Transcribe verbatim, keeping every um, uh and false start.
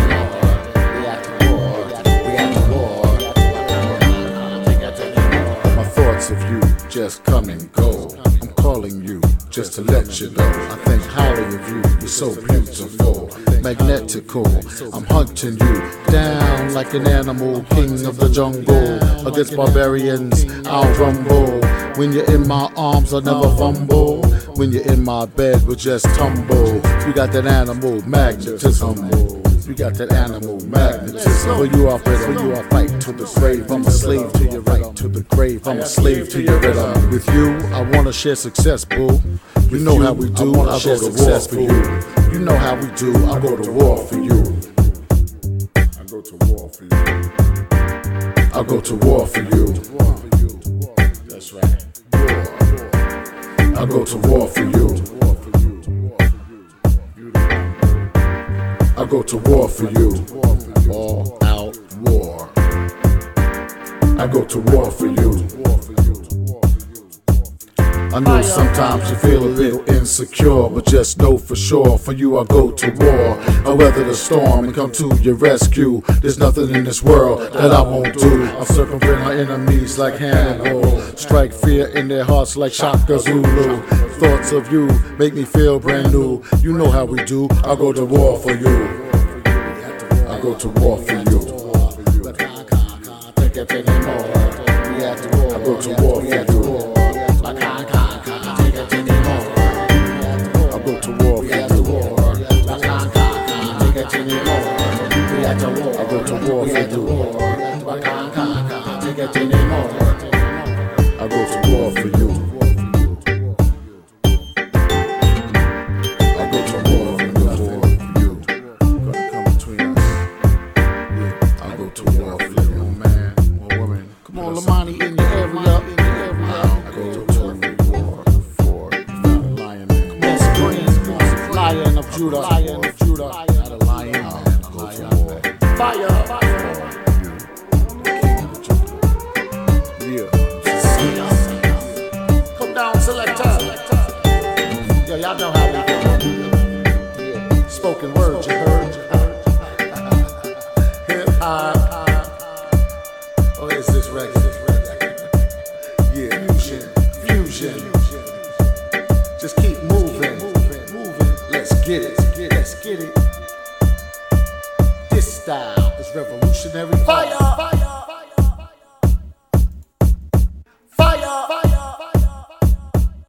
My thoughts of you just come and go. I'm calling you just to let you know I think highly of you. You're so beautiful, magnetical. I'm hunting you down like an animal, king of the jungle. Against barbarians, I'll rumble. When you're in my arms, I'll never fumble. When you're in my bed, we'll just tumble. You got that animal magnetism. You got that animal magnetism. Where you are, where you are, fight to the grave. I'm a slave to your right, to the grave. I'm a slave to your rhythm. With you, I wanna share success, boo. You know how we do. I share success for you. You know how we do. I go to war for you. I go to war for you. I go to war for you. That's right. I go to war for you. I go to war for you. All out war. I go to war for you. I know sometimes you feel a little insecure, but just know for sure, for you I go to war. I weather the storm and come to your rescue. There's nothing in this world that I won't do. I'll circumvent our enemies like Hannibal. Strike fear in their hearts like Shaka Zulu. Thoughts of you make me feel brand new. You know how we do. I go to war for you. I go to war for you. I go to war for you. I go to war for you. I go to war for you. I go to war for you. Gonna come between us. I go to war for you, man or woman. Come on, Lamani, in the area. I go to war for lion man. That's green, lion of Judah. Lion of Judah. Not a lion man. Fire, fire. Yeah. Come down, selector. Yo, y'all know how we do. Yeah. Spoken word, you heard. Hip hop. Oh, is this reggae? Yeah, fusion, fusion. Just keep moving, moving. Let's get it, let's get it. This style is revolutionary. Fire! Fire! Fire! Fire! Fire!